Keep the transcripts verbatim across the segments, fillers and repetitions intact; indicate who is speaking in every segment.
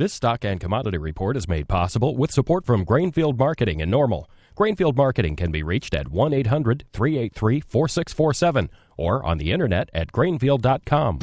Speaker 1: This stock and commodity report is made possible with support from Grainfield Marketing in Normal. Grainfield Marketing can be reached at one eight hundred, three eight three, four six four seven or on the internet at grainfield dot com.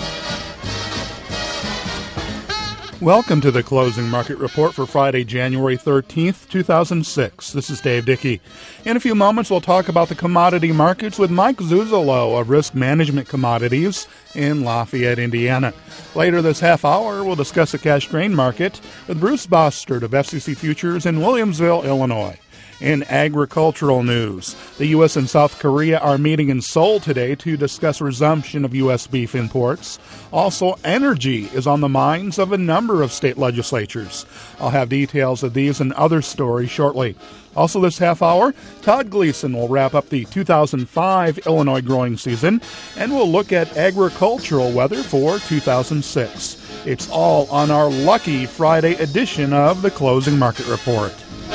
Speaker 2: Welcome to the Closing Market Report for Friday, January thirteenth, two thousand six. This is Dave Dickey. In a few moments, we'll talk about the commodity markets with Mike Zuzolo of Risk Management Commodities in Lafayette, Indiana. Later this half hour, we'll discuss the cash grain market with Bruce Bostard of F C C Futures in Williamsville, Illinois. In agricultural news, the U S and South Korea are meeting in Seoul today to discuss resumption of U S beef imports. Also, energy is on the minds of a number of state legislatures. I'll have details of these and other stories shortly. Also this half hour, Todd Gleason will wrap up the two thousand five Illinois growing season, and we'll look at agricultural weather for two thousand six. It's all on our lucky Friday edition of the Closing Market Report.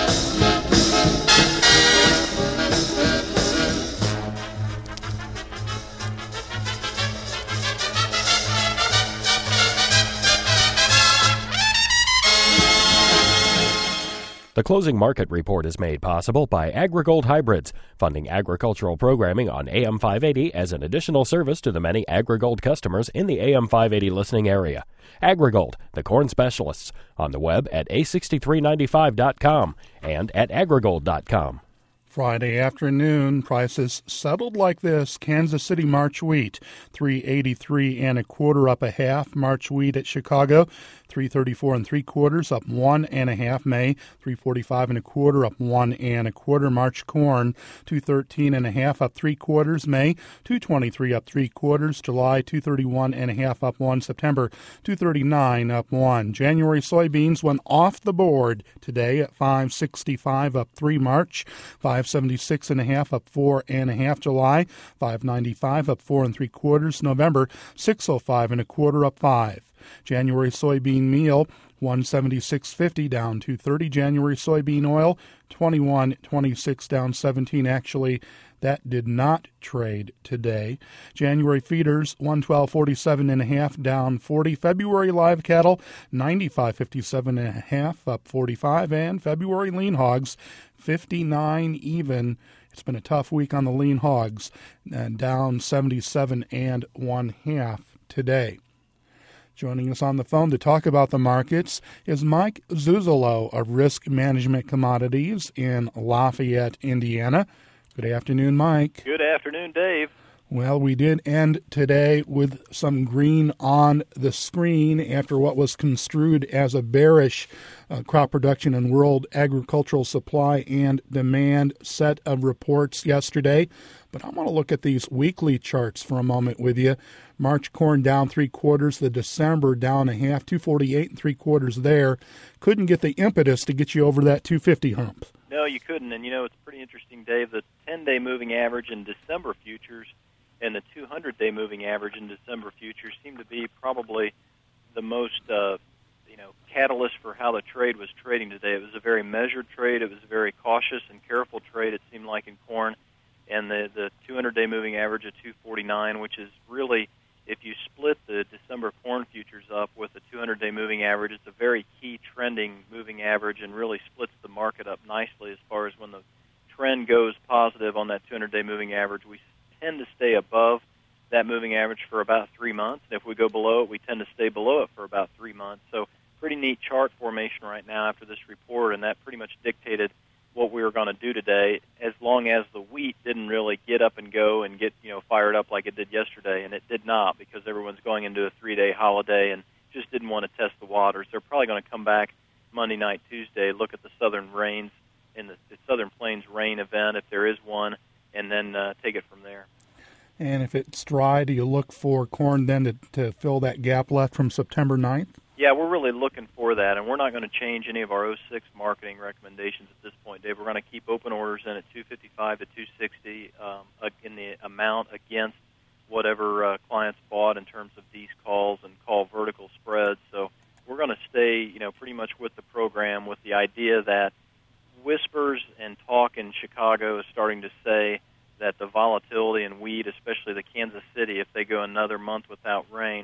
Speaker 1: The Closing Market Report is made possible by AgriGold Hybrids, funding agricultural programming on A M five eighty as an additional service to the many AgriGold customers in the A M five eighty listening area. AgriGold, the corn specialists, on the web at a sixty-three ninety-five dot com and at agrigold dot com.
Speaker 2: Friday afternoon, prices settled like this. Kansas City March wheat, three eighty-three and a quarter, up a half. March wheat at Chicago, three thirty-four and three quarters, up one and a half. May, three forty-five and a quarter, up one and a quarter. March corn, two thirteen and a half, up three quarters. May, two twenty-three, up three quarters. July, two thirty-one and a half, up one. September, two thirty-nine, up one. January soybeans went off the board today at five sixty-five, up three. March, five seventy-six and a half, up four and a half. July, five ninety-five, up four and three quarters. November, six oh five and a quarter, up five. January soybean meal, one seventy-six fifty, down two thirty. January soybean oil, twenty-one twenty-six, down seventeen. Actually, that did not trade today. January feeders, one twelve forty-seven and a half, down forty. February live cattle, ninety-five fifty-seven and a half, up forty-five. And February lean hogs, fifty-nine even. It's been a tough week on the lean hogs, and down seventy-seven and one half today. Joining us on the phone to talk about the markets is Mike Zuzolo of Risk Management Commodities in Lafayette, Indiana. Good afternoon, Mike.
Speaker 3: Good afternoon, Dave.
Speaker 2: Well, we did end today with some green on the screen after what was construed as a bearish uh, crop production and world agricultural supply and demand set of reports yesterday. But I want to look at these weekly charts for a moment with you. March corn down three quarters, the December down a half, two forty-eight and three quarters there. Couldn't get the impetus to get you over that two fifty hump.
Speaker 3: No, you couldn't. And, you know, it's pretty interesting, Dave. The ten-day moving average in December futures and the two hundred day moving average in December futures seem to be probably the most, uh, you know, catalyst for how the trade was trading today. It was a very measured trade. It was a very cautious and careful trade, it seemed like, in corn. And the, the two hundred day moving average of two forty-nine, which is really, if you split the December corn futures up with the two hundred day moving average, it's a very key trending moving average and really splits the market up nicely as far as when the trend goes positive on that two hundred day moving average. We tend to stay above that moving average for about three months. And if we go below it, we tend to stay below it for about three months. So pretty neat chart formation right now after this report, and that pretty much dictated what we were going to do today, as long as the wheat didn't really get up and go and get, you know, fired up like it did yesterday, and it did not because everyone's going into a three-day holiday and just didn't want to test the waters. They're probably going to come back Monday night, Tuesday, look at the southern rains in the, the Southern Plains rain event, if there is one, and then uh, take it from there.
Speaker 2: And if it's dry, do you look for corn then to, to fill that gap left from September ninth?
Speaker 3: Yeah, we're really looking for that, and we're not going to change any of our oh six marketing recommendations at this point, Dave. We're going to keep open orders in at two fifty-five to two sixty um, in the amount against whatever uh, clients bought in terms of these calls and call vertical spreads. So we're going to stay, you know, pretty much with the program, with the idea that whispers and talk in Chicago is starting to say that the volatility in wheat, especially the Kansas City, if they go another month without rain,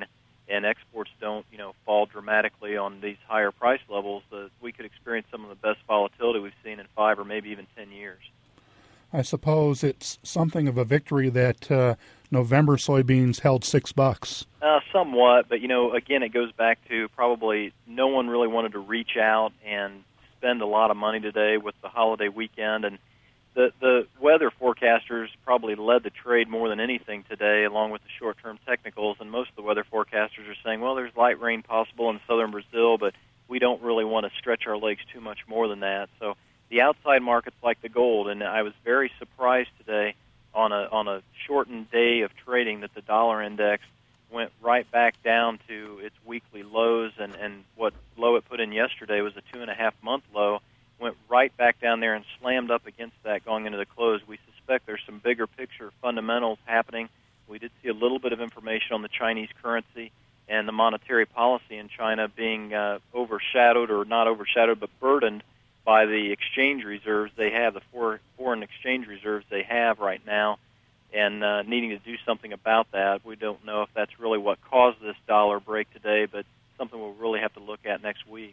Speaker 3: and exports don't, you know, fall dramatically on these higher price levels, uh, we could experience some of the best volatility we've seen in five or maybe even ten years.
Speaker 2: I suppose it's something of a victory that uh, November soybeans held six bucks.
Speaker 3: Uh, somewhat, but, you know, again, it goes back to probably no one really wanted to reach out and spend a lot of money today with the holiday weekend, and the the weather forecasters probably led the trade more than anything today, along with the short-term technicals, and most of the weather forecasters are saying, well, there's light rain possible in southern Brazil, but we don't really want to stretch our legs too much more than that. So the outside markets like the gold, and I was very surprised today on a on a shortened day of trading that the dollar index went right back down to its weekly lows, and, and what low it put in yesterday was a two-and-a-half-month low, went right back down there and slammed up against that going into the close. We suspect there's some bigger picture fundamentals happening. We did see a little bit of information on the Chinese currency and the monetary policy in China being uh, overshadowed, or not overshadowed, but burdened by the exchange reserves they have, the for, foreign exchange reserves they have right now, and uh, needing to do something about that. We don't know if that's really what caused this dollar break today, but something we'll really have to look at next week.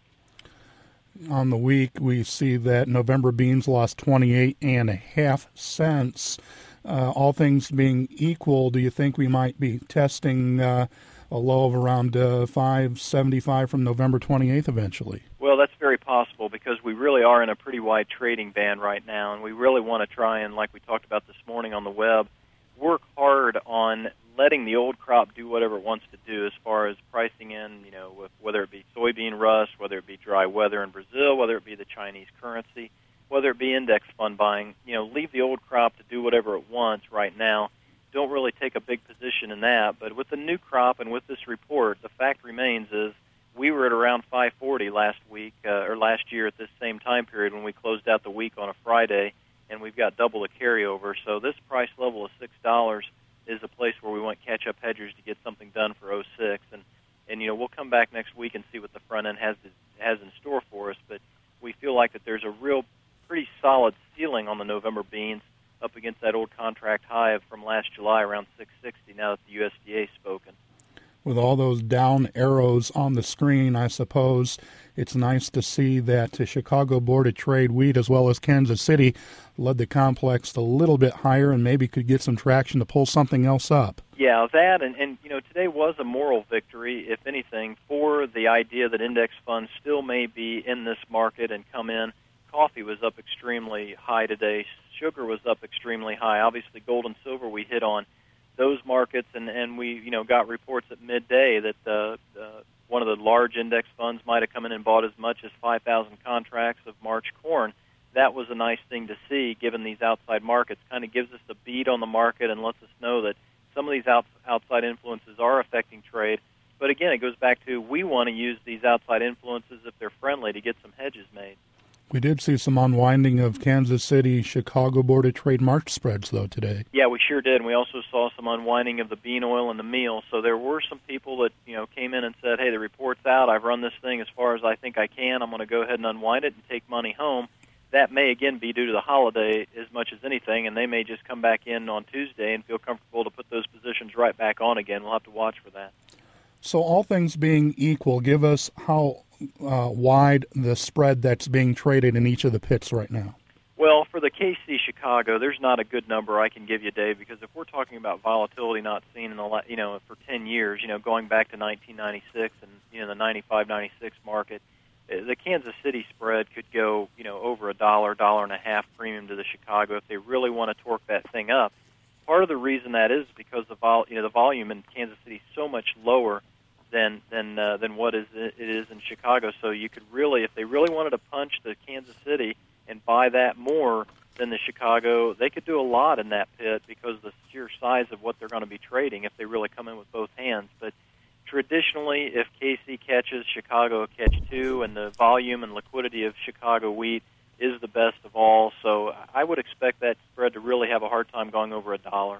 Speaker 2: On the week, we see that November beans lost twenty-eight and a half cents. Uh, all things being equal, do you think we might be testing uh, a low of around uh, five seventy-five from November twenty-eighth eventually?
Speaker 3: Well, that's very possible, because we really are in a pretty wide trading band right now, and we really want to try and, like we talked about this morning on the web, work hard on letting the old crop do whatever it wants to do as far as pricing in, you know, with, whether it be soybean rust, whether it be dry weather in Brazil, whether it be the Chinese currency, whether it be index fund buying. You know, leave the old crop to do whatever it wants right now. Don't really take a big position in that. But with the new crop and with this report, the fact remains is we were at around five forty last week, uh, or last year at this same time period when we closed out the week on a Friday, and we've got double the carryover. So this price level of six dollars is a place where we want catch-up hedgers to get something done for oh six. And, and you know, we'll come back next week and see what the front end has to, has in store for us. But we feel like that there's a real pretty solid ceiling on the November beans up against that old contract high from last July around six sixty now that the U S D A has spoken.
Speaker 2: With all those down arrows on the screen, I suppose it's nice to see that the Chicago Board of Trade wheat as well as Kansas City led the complex a little bit higher and maybe could get some traction to pull something else up.
Speaker 3: Yeah, that, and, and you know, today was a moral victory, if anything, for the idea that index funds still may be in this market and come in. Coffee was up extremely high today. Sugar was up extremely high. Obviously, gold and silver we hit on those markets, and, and we, you know, got reports at midday that uh, uh, one of the large index funds might have come in and bought as much as five thousand contracts of March corn. That was a nice thing to see, given these outside markets. Kind of gives us a bead on the market and lets us know that some of these out, outside influences are affecting trade. But again, it goes back to we want to use these outside influences if they're friendly to get some hedges made.
Speaker 2: We did see some unwinding of Kansas City, Chicago Board of Trade March spreads, though, today.
Speaker 3: Yeah, we sure did. And we also saw some unwinding of the bean oil and the meal. So there were some people that, you know, came in and said, hey, the report's out. I've run this thing as far as I think I can. I'm going to go ahead and unwind it and take money home. That may, again, be due to the holiday as much as anything, and they may just come back in on Tuesday and feel comfortable to put those positions right back on again. We'll have to watch for that.
Speaker 2: So all things being equal, give us how uh, wide the spread that's being traded in each of the pits right now.
Speaker 3: Well, for the K C Chicago, there's not a good number I can give you, Dave, because if we're talking about volatility not seen in the, you know, for ten years, you know, going back to nineteen ninety-six and, you know, the ninety-five ninety-six market, the Kansas City spread could go, you know, over a dollar, dollar and a half premium to the Chicago if they really want to torque that thing up. Part of the reason that is because the vol, you know, the volume in Kansas City is so much lower than than uh, than what is it is in Chicago. So you could really, if they really wanted to punch the Kansas City and buy that more than the Chicago, they could do a lot in that pit because of the sheer size of what they're going to be trading if they really come in with both hands. But traditionally, if K C catches, Chicago will catch too, and the volume and liquidity of Chicago wheat is the best of all. So I would expect that spread to really have a hard time going over a dollar.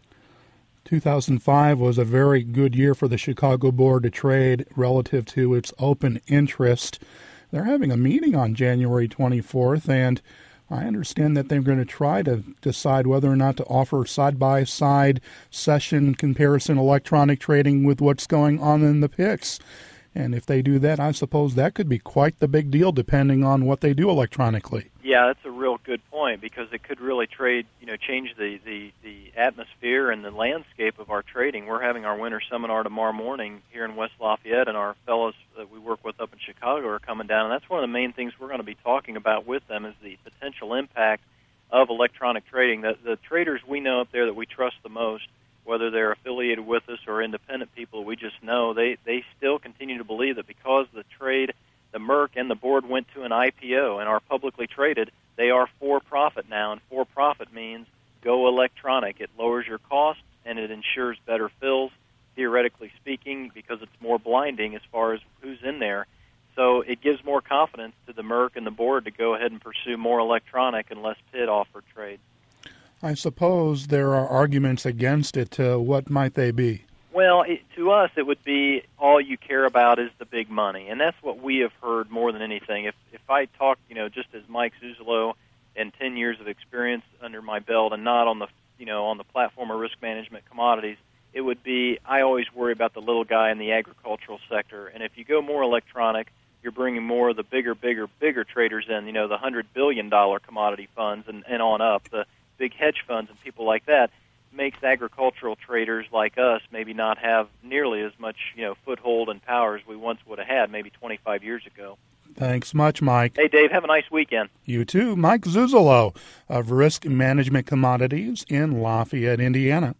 Speaker 2: two thousand five was a very good year for the Chicago Board of Trade relative to its open interest. They're having a meeting on January twenty-fourth, and I understand that they're going to try to decide whether or not to offer side-by-side session comparison electronic trading with what's going on in the P I X. And if they do that, I suppose that could be quite the big deal depending on what they do electronically.
Speaker 3: Yeah, that's a real good point because it could really trade, you know, change the, the, the atmosphere and the landscape of our trading. We're having our winter seminar tomorrow morning here in West Lafayette, and our fellows that we work with up in Chicago are coming down, and that's one of the main things we're going to be talking about with them is the potential impact of electronic trading. The, the traders we know up there that we trust the most, whether they're affiliated with us or independent people we just know, they, they still continue to believe that because the trade, the Merck and the board went to an I P O and are publicly traded, they are for profit now, and for profit means go electronic. It lowers your costs and it ensures better fills, theoretically speaking, because it's more blinding as far as who's in there. So it gives more confidence to the Merck and the board to go ahead and pursue more electronic and less P I D offered trade.
Speaker 2: I suppose there are arguments against it. Uh, what might they be?
Speaker 3: Well, it, to us, it would be all you care about is the big money, and that's what we have heard more than anything. If if I talk, you know, just as Mike Zuzolo and ten years of experience under my belt, and not on the, you know, on the platform of risk management commodities, it would be I always worry about the little guy in the agricultural sector, and if you go more electronic, you're bringing more of the bigger, bigger, bigger traders in, you know, the hundred billion dollar commodity funds and, and on up, the big hedge funds and people like that. Makes agricultural traders like us maybe not have nearly as much, you know, foothold and power as we once would have had maybe twenty-five years ago.
Speaker 2: Thanks much, Mike.
Speaker 3: Hey, Dave, have a nice weekend.
Speaker 2: You too. Mike Zuzolo of Risk Management Commodities in Lafayette, Indiana.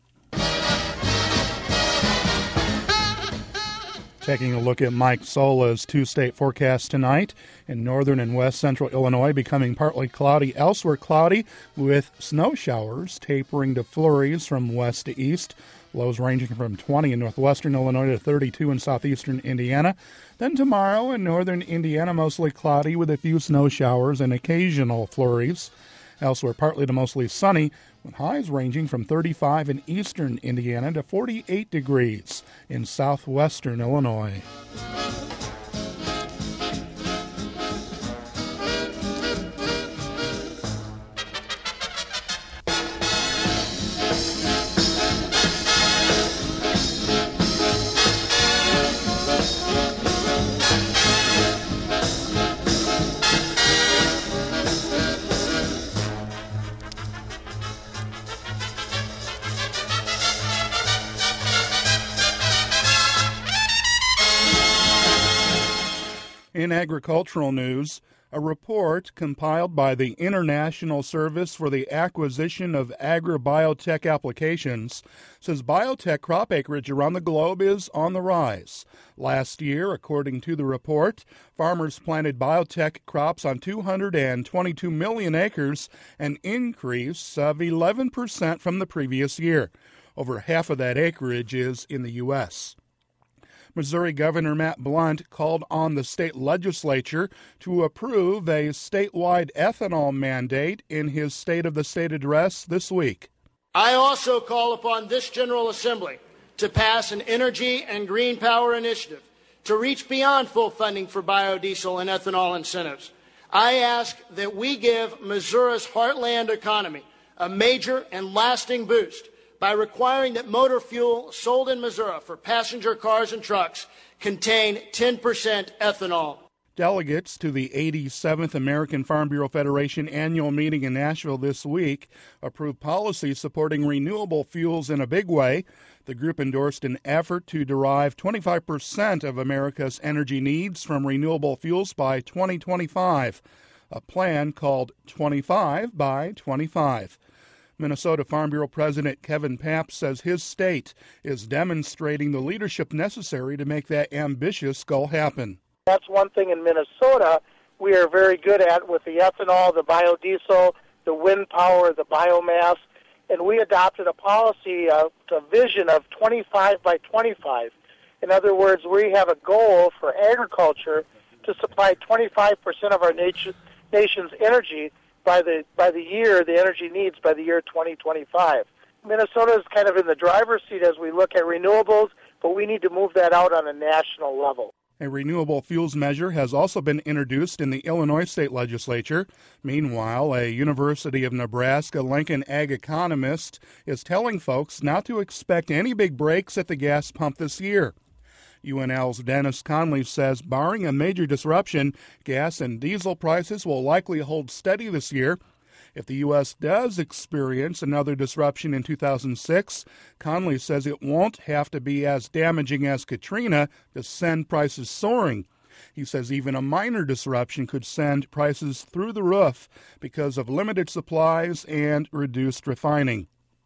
Speaker 2: Taking a look at Mike Sola's two-state forecast tonight. In northern and west central Illinois, becoming partly cloudy. Elsewhere, cloudy with snow showers tapering to flurries from west to east. Lows ranging from twenty in northwestern Illinois to thirty-two in southeastern Indiana. Then tomorrow in northern Indiana, mostly cloudy with a few snow showers and occasional flurries. Elsewhere, partly to mostly sunny, with highs ranging from thirty-five in eastern Indiana to forty-eight degrees in southwestern Illinois. In agricultural news, a report compiled by the International Service for the Acquisition of Agribiotech Applications says biotech crop acreage around the globe is on the rise. Last year, according to the report, farmers planted biotech crops on two hundred twenty-two million acres, an increase of eleven percent from the previous year. Over half of that acreage is in the U S Missouri Governor Matt Blunt called on the state legislature to approve a statewide ethanol mandate in his State of the State address this week.
Speaker 4: I also call upon this General Assembly to pass an energy and green power initiative to reach beyond full funding for biodiesel and ethanol incentives. I ask that we give Missouri's heartland economy a major and lasting boost by requiring that motor fuel sold in Missouri for passenger cars and trucks contain ten percent ethanol.
Speaker 2: Delegates to the eighty-seventh American Farm Bureau Federation annual meeting in Nashville this week approved policy supporting renewable fuels in a big way. The group endorsed an effort to derive twenty-five percent of America's energy needs from renewable fuels by twenty twenty-five, a plan called twenty-five by twenty-five. Minnesota Farm Bureau President Kevin Papp says his state is demonstrating the leadership necessary to make that ambitious goal happen.
Speaker 5: That's one thing in Minnesota we are very good at with the ethanol, the biodiesel, the wind power, the biomass, and we adopted a policy, uh, a vision of twenty-five by twenty-five. In other words, we have a goal for agriculture to supply twenty-five percent of our nation, nation's energy by the by the year, the energy needs by the year twenty twenty-five. Minnesota is kind of in the driver's seat as we look at renewables, but we need to move that out on a national level.
Speaker 2: A renewable fuels measure has also been introduced in the Illinois state legislature. Meanwhile, a University of Nebraska-Lincoln ag economist is telling folks not to expect any big breaks at the gas pump this year. U N L's Dennis Conley says barring a major disruption, gas and diesel prices will likely hold steady this year. If the U S does experience another disruption in two thousand six, Conley says it won't have to be as damaging as Katrina to send prices soaring. He says even a minor disruption could send prices through the roof because of limited supplies and reduced refining.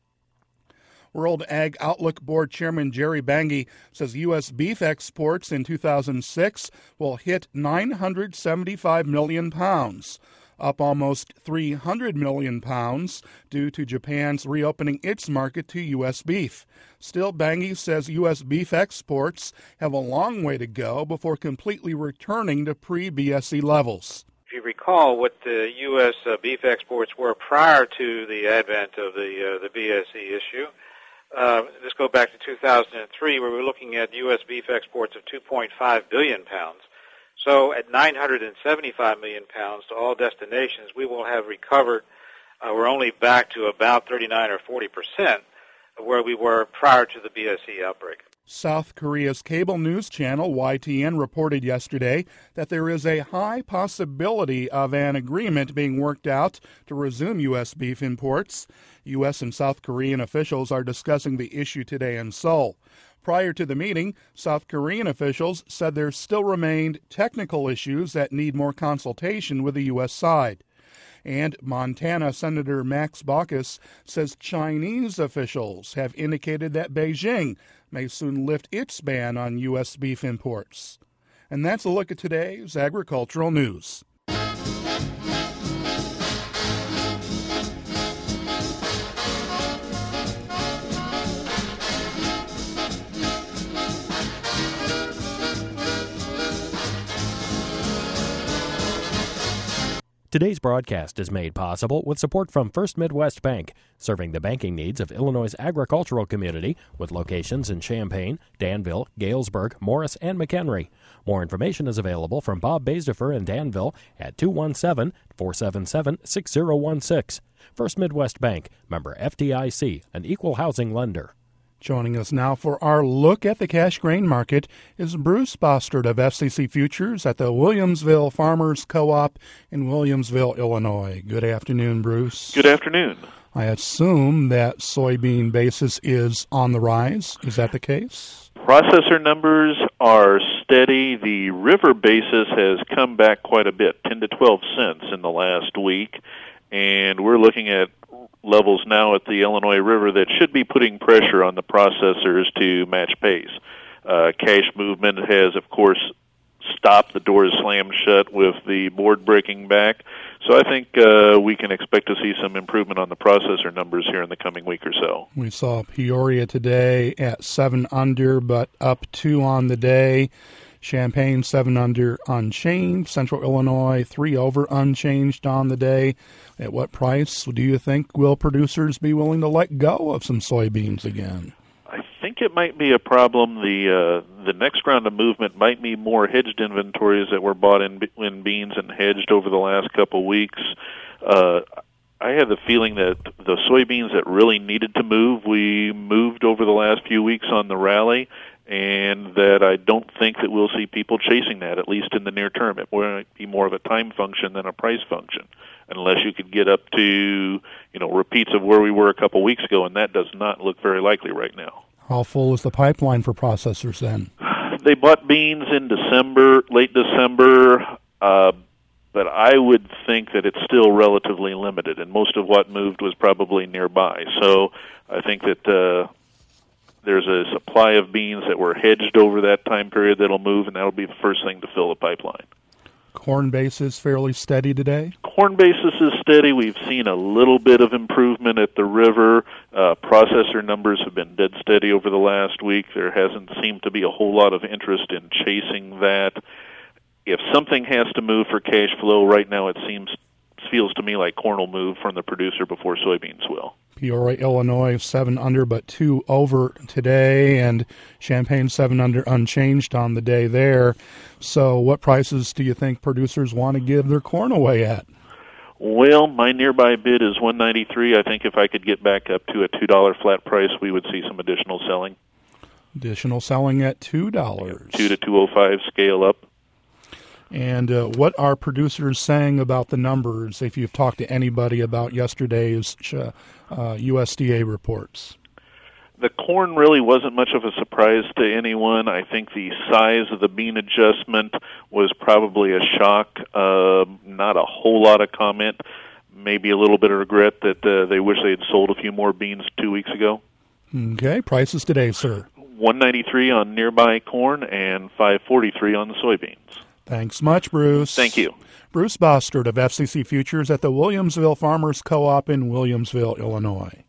Speaker 2: World Ag Outlook Board Chairman Jerry Bange says U S beef exports in two thousand six will hit nine hundred seventy-five million pounds, up almost three hundred million pounds due to Japan's reopening its market to U S beef. Still, Bange says U S beef exports have a long way to go before completely returning to pre-B S E levels.
Speaker 6: If you recall what the U S uh, beef exports were prior to the advent of the uh, the B S E issue, uh, let's go back to two thousand three, where we were looking at U S beef exports of two point five billion pounds. So at nine hundred seventy-five million pounds to all destinations, we will have recovered. Uh, we're only back to about thirty-nine or forty percent of where we were prior to the B S E outbreak.
Speaker 2: South Korea's cable news channel Y T N reported yesterday that there is a high possibility of an agreement being worked out to resume U S beef imports. U S and South Korean officials are discussing the issue today in Seoul. Prior to the meeting, South Korean officials said there still remained technical issues that need more consultation with the U S side. And Montana Senator Max Baucus says Chinese officials have indicated that Beijing may soon lift its ban on U S beef imports. And that's a look at today's agricultural news.
Speaker 1: Today's broadcast is made possible with support from First Midwest Bank, serving the banking needs of Illinois' agricultural community with locations in Champaign, Danville, Galesburg, Morris, and McHenry. More information is available from Bob Basedefer in Danville at two one seven, four seven seven, six zero one six. First Midwest Bank, member F D I C, an equal housing lender.
Speaker 2: Joining us now for our look at the cash grain market is Bruce Bostard of F C C Futures at the Williamsville Farmers Co-op in Williamsville, Illinois. Good afternoon, Bruce.
Speaker 7: Good afternoon.
Speaker 2: I assume that soybean basis is on the rise. Is that the case?
Speaker 7: Processor numbers are steady. The river basis has come back quite a bit, ten to twelve cents in the last week, and we're looking at levels now at the Illinois River that should be putting pressure on the processors to match pace. Uh, cash movement has, of course, stopped. The door is slammed shut with the board breaking back. So I think uh, we can expect to see some improvement on the processor numbers here in the coming week or so.
Speaker 2: We saw Peoria today at seven under, but up two on the day. Champaign, seven under, unchanged. Central Illinois, three over, unchanged on the day. At what price do you think will producers be willing to let go of some soybeans again?
Speaker 7: I think it might be a problem. The uh, the next round of movement might be more hedged inventories that were bought in, in beans and hedged over the last couple of weeks. Uh, I have the feeling that the soybeans that really needed to move, we moved over the last few weeks on the rally, and that I don't think that we'll see people chasing that, at least in the near term. It might be more of a time function than a price function, unless you could get up to, you know, repeats of where we were a couple weeks ago, and that does not look very likely right now.
Speaker 2: How full is the pipeline for processors then?
Speaker 7: They bought beans in December, late December, uh, but I would think that it's still relatively limited, and most of what moved was probably nearby. So I think that uh, there's a supply of beans that were hedged over that time period that'll move, and that'll be the first thing to fill the pipeline.
Speaker 2: Corn basis fairly steady today?
Speaker 7: Corn basis is steady. We've seen a little bit of improvement at the river. Uh, processor numbers have been dead steady over the last week. There hasn't seemed to be a whole lot of interest in chasing that. If something has to move for cash flow, right now it seems feels to me like corn will move from the producer before soybeans will.
Speaker 2: Peoria, Illinois, seven under but two over today, and Champaign seven under unchanged on the day there. So what prices do you think producers want to give their corn away at?
Speaker 7: Well, my nearby bid is one ninety-three. I think if I could get back up to a two dollar flat price, we would see some additional selling.
Speaker 2: Additional selling at two dollars.
Speaker 7: two to two oh five scale up.
Speaker 2: And uh, what are producers saying about the numbers, if you've talked to anybody about yesterday's uh, U S D A reports?
Speaker 7: The corn really wasn't much of a surprise to anyone. I think the size of the bean adjustment was probably a shock. Uh, not a whole lot of comment. Maybe a little bit of regret that uh, they wish they had sold a few more beans two weeks ago.
Speaker 2: Okay, prices today, sir.
Speaker 7: one ninety-three on nearby corn and five forty-three on the soybeans.
Speaker 2: Thanks much, Bruce.
Speaker 7: Thank you.
Speaker 2: Bruce Bostard of F C C Futures at the Williamsville Farmers Co-op in Williamsville, Illinois.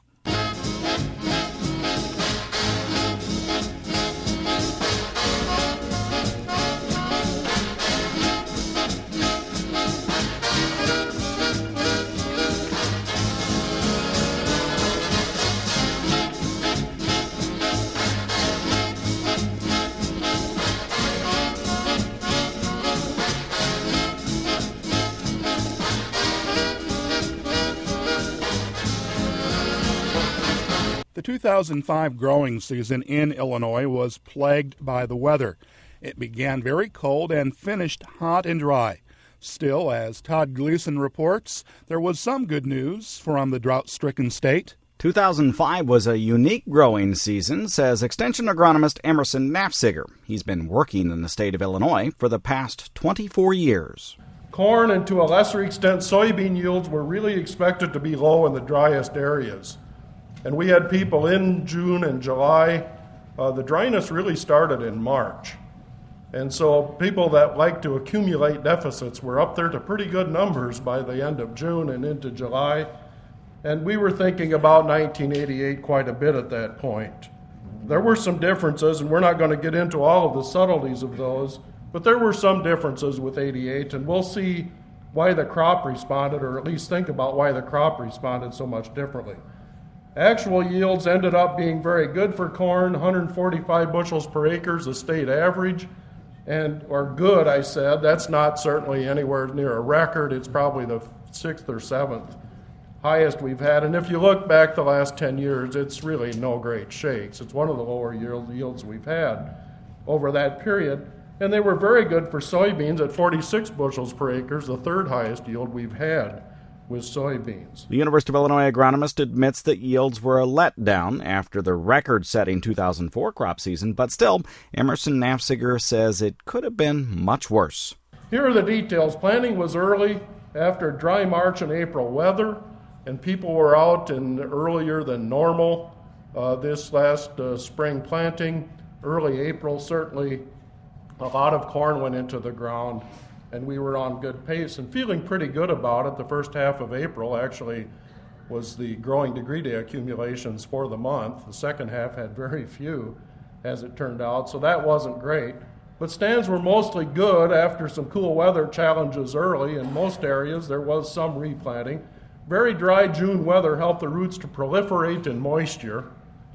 Speaker 2: The two thousand five growing season in Illinois was plagued by the weather. It began very cold and finished hot and dry. Still, as Todd Gleason reports, there was some good news from the drought-stricken state.
Speaker 8: two thousand five was a unique growing season, says Extension agronomist Emerson Nafziger. He's been working in the state of Illinois for the past twenty-four years.
Speaker 9: Corn and to a lesser extent soybean yields were really expected to be low in the driest areas. And we had people in June and July. Uh, the dryness really started in March. And so people that like to accumulate deficits were up there to pretty good numbers by the end of June and into July. And we were thinking about nineteen eighty-eight quite a bit at that point. There were some differences, and we're not going to get into all of the subtleties of those, but there were some differences with eighty-eight, and we'll see why the crop responded, or at least think about why the crop responded so much differently. Actual yields ended up being very good for corn, one hundred forty-five bushels per acre is the state average, and or good, I said. That's not certainly anywhere near a record. It's probably the sixth or seventh highest we've had. And if you look back the last ten years, it's really no great shakes. It's one of the lower yield, yields we've had over that period. And they were very good for soybeans at forty-six bushels per acre, the third highest yield we've had with soybeans.
Speaker 8: The University of Illinois agronomist admits that yields were a letdown after the record-setting two thousand four crop season, but still, Emerson Nafziger says it could have been much worse.
Speaker 9: Here are the details. Planting was early after dry March and April weather, and people were out in earlier than normal uh, this last uh, spring planting. Early April, certainly a lot of corn went into the ground, and we were on good pace and feeling pretty good about it. The first half of April actually was the growing degree day accumulations for the month. The second half had very few, as it turned out, so that wasn't great. But stands were mostly good after some cool weather challenges early. In most areas, there was some replanting. Very dry June weather helped the roots to proliferate in moisture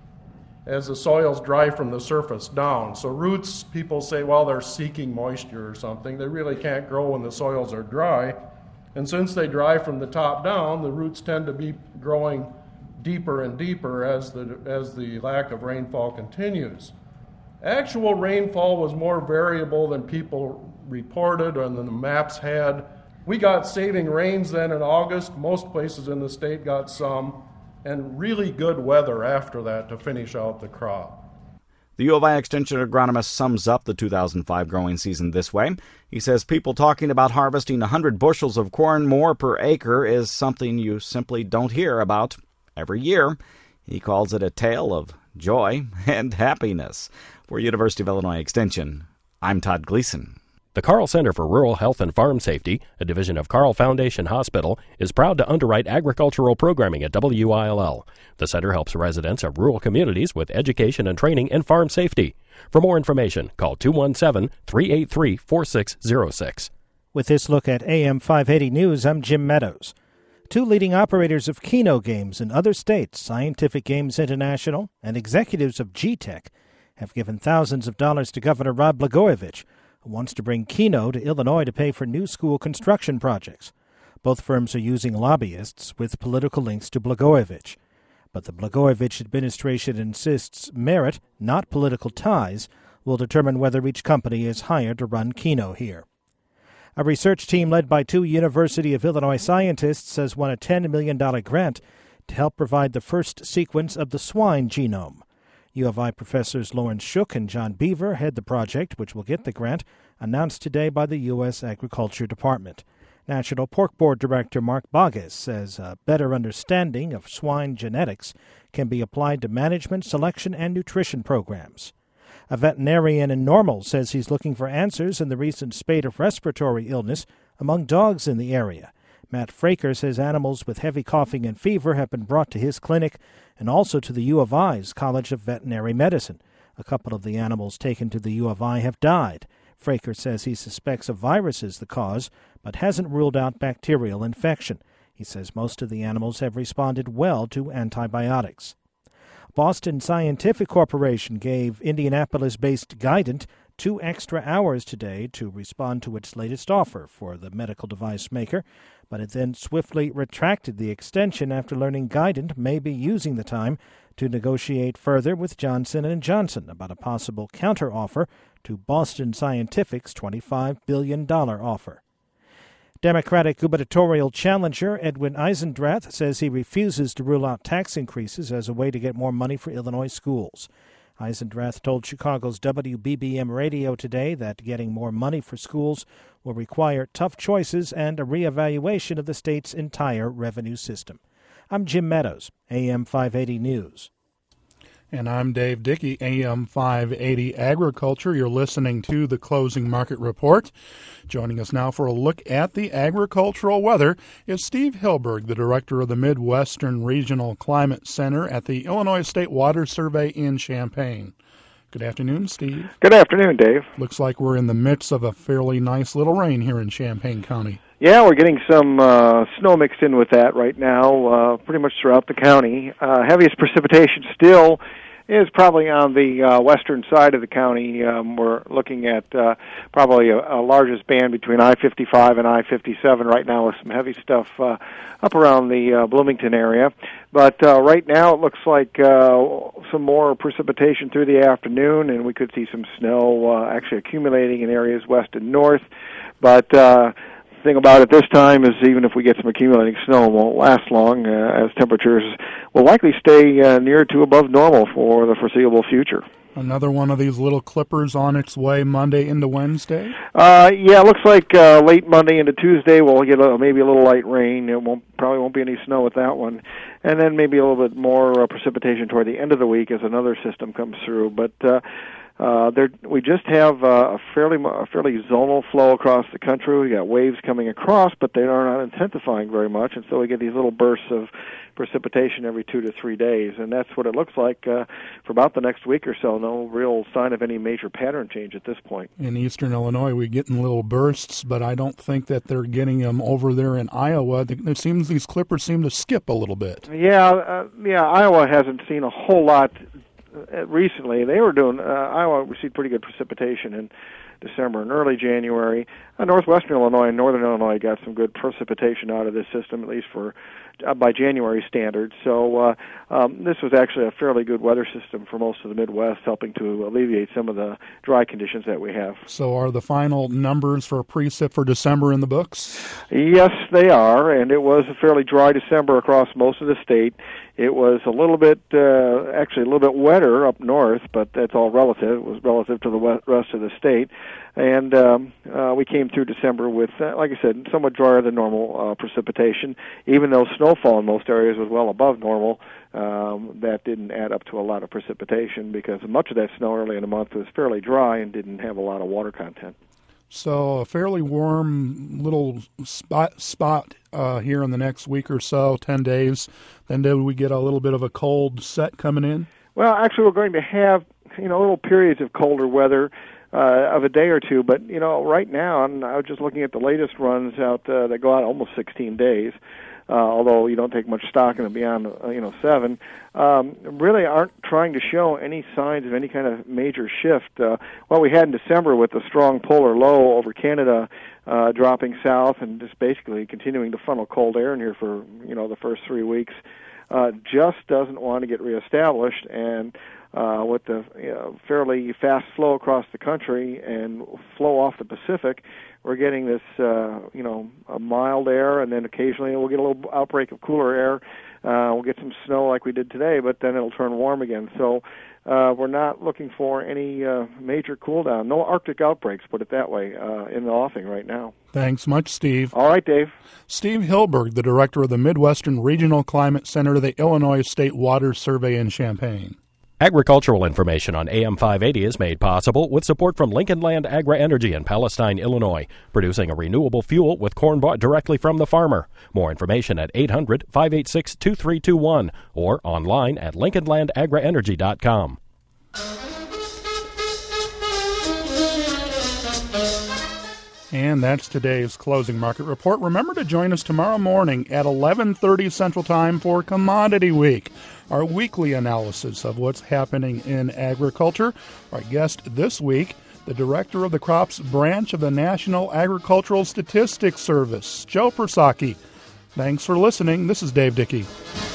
Speaker 9: as the soils dry from the surface down. So roots, people say, well, they're seeking moisture or something. They really can't grow when the soils are dry. And since they dry from the top down, the roots tend to be growing deeper and deeper as the, as the lack of rainfall continues. Actual rainfall was more variable than people reported and than the maps had. We got saving rains then in August. Most places in the state got some, and really good weather after that to finish out the crop.
Speaker 8: The U of I Extension agronomist sums up the two thousand five growing season this way. He says people talking about harvesting one hundred bushels of corn more per acre is something you simply don't hear about every year. He calls it a tale of joy and happiness. For University of Illinois Extension, I'm Todd Gleason.
Speaker 1: The Carl Center for Rural Health and Farm Safety, a division of Carl Foundation Hospital, is proud to underwrite agricultural programming at W I L L. The center helps residents of rural communities with education and training in farm safety. For more information, call two one seven, three eight three, four six zero six.
Speaker 10: With this look at A M five eighty News, I'm Jim Meadows. Two leading operators of Keno Games in other states, Scientific Games International and executives of G TEC, have given thousands of dollars to Governor Rod Blagojevich, who wants to bring Keno to Illinois to pay for new school construction projects. Both firms are using lobbyists with political links to Blagojevich. But the Blagojevich administration insists merit, not political ties, will determine whether each company is hired to run Keno here. A research team led by two University of Illinois scientists has won a ten million dollars grant to help provide the first sequence of the swine genome. U of I professors Lawrence Shook and John Beaver head the project, which will get the grant, announced today by the U S Agriculture Department. National Pork Board Director Mark Boggess says a better understanding of swine genetics can be applied to management, selection, and nutrition programs. A veterinarian in Normal says he's looking for answers in the recent spate of respiratory illness among dogs in the area. Matt Fraker says animals with heavy coughing and fever have been brought to his clinic and also to the U of I's College of Veterinary Medicine. A couple of the animals taken to the U of I have died. Fraker says he suspects a virus is the cause, but hasn't ruled out bacterial infection. He says most of the animals have responded well to antibiotics. Boston Scientific Corporation gave Indianapolis-based Guidant two extra hours today to respond to its latest offer for the medical device maker, but it then swiftly retracted the extension after learning Guidant may be using the time to negotiate further with Johnson and Johnson about a possible counteroffer to Boston Scientific's twenty-five billion dollars offer. Democratic gubernatorial challenger Edwin Eisendrath says he refuses to rule out tax increases as a way to get more money for Illinois schools. Eisendrath told Chicago's W B B M radio today that getting more money for schools will require tough choices and a reevaluation of the state's entire revenue system. I'm Jim Meadows, A M five eighty News.
Speaker 2: And I'm Dave Dickey, A M five eighty Agriculture. You're listening to the Closing Market Report. Joining us now for a look at the agricultural weather is Steve Hilberg, the director of the Midwestern Regional Climate Center at the Illinois State Water Survey in Champaign. Good afternoon, Steve.
Speaker 11: Good afternoon, Dave.
Speaker 2: Looks like we're in the midst of a fairly nice little rain here in Champaign County.
Speaker 11: Yeah, we're getting some uh, snow mixed in with that right now, uh, pretty much throughout the county. Uh, heaviest precipitation still is probably on the uh, western side of the county. Um, we're looking at uh, probably a, a largest band between I fifty-five and I fifty-seven right now with some heavy stuff uh, up around the uh, Bloomington area. But uh, right now it looks like uh, some more precipitation through the afternoon, and we could see some snow uh, actually accumulating in areas west and north. But uh, the thing about it this time is even if we get some accumulating snow, it won't last long uh, as temperatures will likely stay uh, near to above normal for the foreseeable future.
Speaker 2: Another one of these little clippers on its way Monday into Wednesday?
Speaker 11: Uh, yeah, it looks like uh, late Monday into Tuesday we'll get a, maybe a little light rain. It won't probably won't be any snow with that one. And then maybe a little bit more uh, precipitation toward the end of the week as another system comes through. But uh, uh, there, we just have uh, a fairly a fairly zonal flow across the country. We got waves coming across, but they are not intensifying very much, and so we get these little bursts of precipitation every two to three days, and that's what it looks like uh, for about the next week or so. No real sign of any major pattern change at this point.
Speaker 2: In eastern Illinois, we're getting little bursts, but I don't think that they're getting them over there in Iowa. It seems these clippers seem to skip a little bit.
Speaker 11: Yeah, uh, yeah. Iowa hasn't seen a whole lot uh, recently. They were doing. Uh, Iowa received pretty good precipitation in December and early January. Uh, northwestern Illinois and northern Illinois got some good precipitation out of this system, at least for uh, by January standards. So uh, um, this was actually a fairly good weather system for most of the Midwest, helping to alleviate some of the dry conditions that we have.
Speaker 2: So are the final numbers for precip for December in the books?
Speaker 11: Yes, they are, and it was a fairly dry December across most of the state. It was a little bit, uh, actually a little bit wetter up north, but that's all relative. It was relative to the rest of the state. And um, uh, we came through December with, uh, like I said, somewhat drier than normal uh, precipitation, even though snowfall in most areas was well above normal. Um, that didn't add up to a lot of precipitation because much of that snow early in the month was fairly dry and didn't have a lot of water content.
Speaker 2: So a fairly warm little spot spot uh, here in the next week or so, ten days. Then do we get a little bit of a cold set coming in?
Speaker 11: Well, actually, we're going to have, you know, little periods of colder weather uh, of a day or two. But, you know, right now, and I was just looking at the latest runs out uh, that go out almost sixteen days. uh, although you don't take much stock in it beyond, uh, you know, seven, um, really aren't trying to show any signs of any kind of major shift. Uh, what we had in December with the strong polar low over Canada uh, dropping south and just basically continuing to funnel cold air in here for, you know, the first three weeks, uh, just doesn't want to get reestablished. And uh, with the you know, fairly fast flow across the country and flow off the Pacific, we're getting this, uh, you know, a mild air, and then occasionally we'll get a little outbreak of cooler air. Uh, we'll get some snow like we did today, but then it'll turn warm again. So uh, we're not looking for any uh, major cool down. No Arctic outbreaks, put it that way, uh, in the offing right now.
Speaker 2: Thanks much, Steve.
Speaker 11: All right, Dave.
Speaker 2: Steve Hilberg, the director of the Midwestern Regional Climate Center of the Illinois State Water Survey in Champaign.
Speaker 1: Agricultural information on A M five eighty is made possible with support from Lincoln Land Agri-Energy in Palestine, Illinois, producing a renewable fuel with corn bought directly from the farmer. More information at eight hundred, five eight six, two three two one or online at lincoln land agri energy dot com.
Speaker 2: And that's today's closing market report. Remember to join us tomorrow morning at eleven thirty Central Time for Commodity Week, our weekly analysis of what's happening in agriculture. Our guest this week, the director of the Crops Branch of the National Agricultural Statistics Service, Joe Persocki. Thanks for listening. This is Dave Dickey.